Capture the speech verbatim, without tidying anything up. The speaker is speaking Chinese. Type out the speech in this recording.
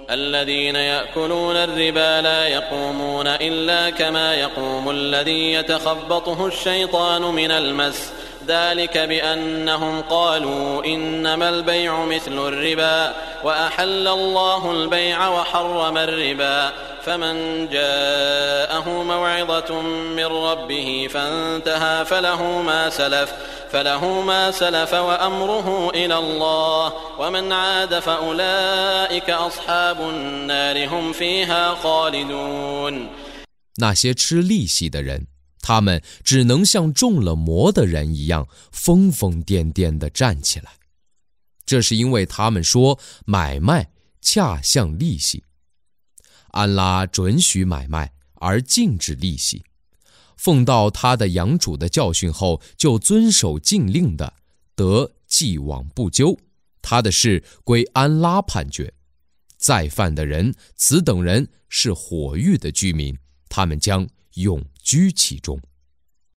الذين يأكلون الربا لا يقومون إلا كما يقوم الذي يتخبطه الشيطان من المس ذلك بأنهم قالوا إنما البيع مثل الربا وأحل الله البيع وحرم الربا فمن جاءه موعظة من ربه فانتهى فله ما سلف فله ما سلف وأمره إلى الله ومن عاد فأولئك أصحاب النار هم فيها خالدون。 那些吃利息的人，他们只能像中了魔的人一样疯疯癫癫地站起来，这是因为他们说买卖恰像利息。安拉准许买卖而禁止利息，奉到他的养主的教训后就遵守禁令的，得既往不咎，他的事归安拉判决。再犯的人，此等人是火狱的居民，他们将永居其中。